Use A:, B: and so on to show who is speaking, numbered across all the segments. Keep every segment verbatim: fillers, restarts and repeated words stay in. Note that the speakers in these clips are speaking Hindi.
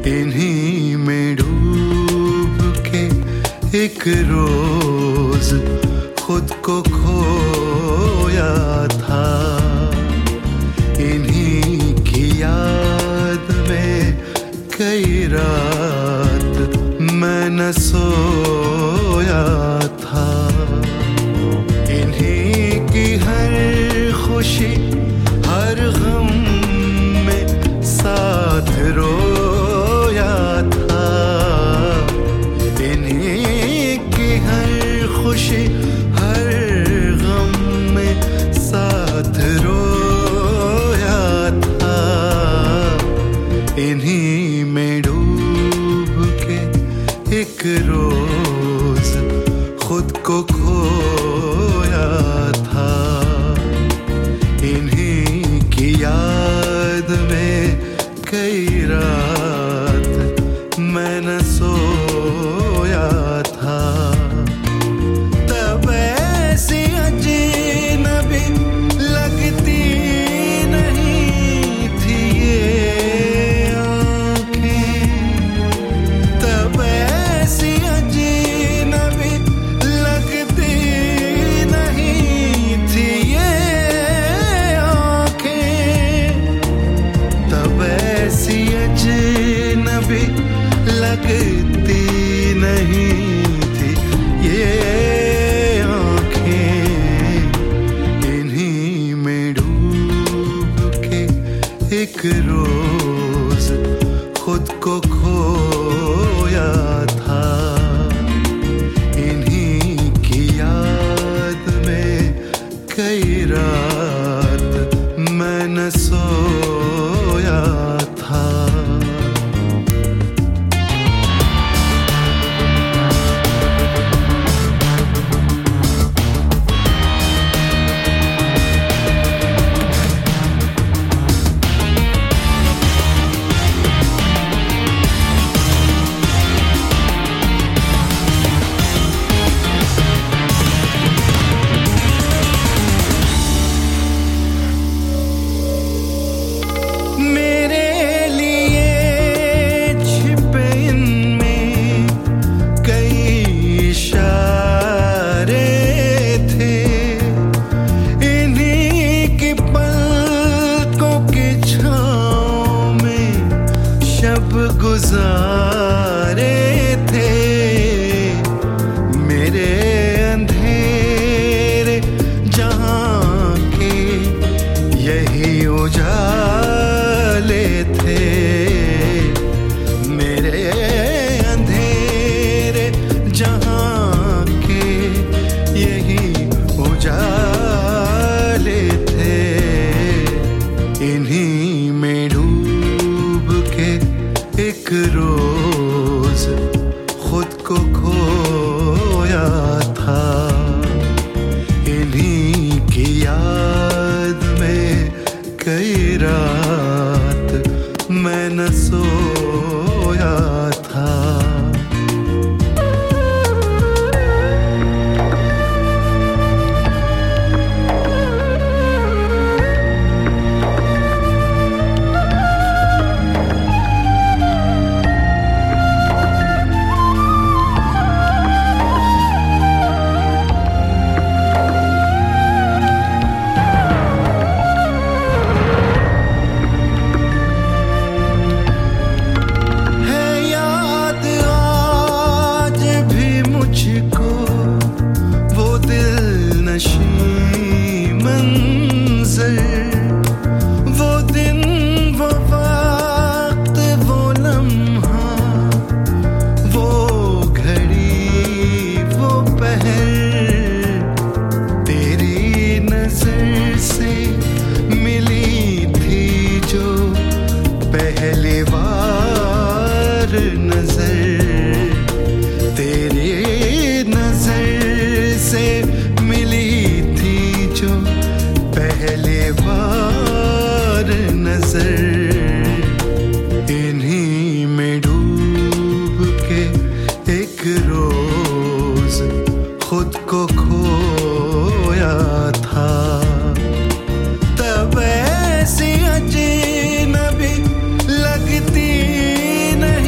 A: इन्हीं में डूब के एक रोज खुद को खोया था। इन्हीं की याद में कई रात मैं न सोया था। इन्हीं की हर खुशी हर गम में साथ रोया था। इन्हीं की हर खुशी हर गम में साथ रोया था। इन्हीं में डूब के एक रोज खुद को खोया था। इन्हीं की याद में कई रात मैं न सोया था। तब ऐसी अजनबी लगती नहीं थी ये आँखें। तब ऐसी अजनबी लगती नहीं थी ये आँखें। तब ऐसी अजनबी लगती नहीं थी ये आँखें। इन्हीं में डूब के एक रोज खुद को खोया था। इन्हीं की याद में कई रात मैं न सोया था। मेरे लिए छिपे इनमें कई इशारे थे। इन्हीं की पलकों की छाँव में शब गुजारे थे। मेरे अंधेरे जहाँ के यही उजाले थे। मेरे अंधेरे जहाँ के यही उजाले थे। इन्हीं में डूब के एक रोज खुद को खोया था। इन्हीं की याद में कई रात मैं न सोया था। लगती नहीं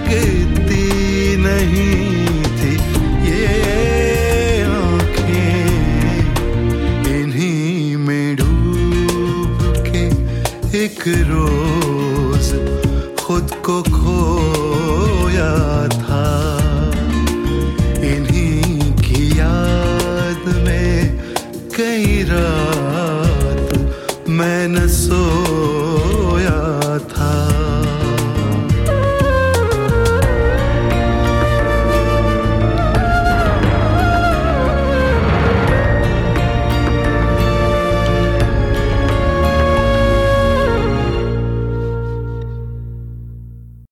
A: लगती नहीं थी ये आँखें, इन्हीं में डूब के एक रोज खुद को खो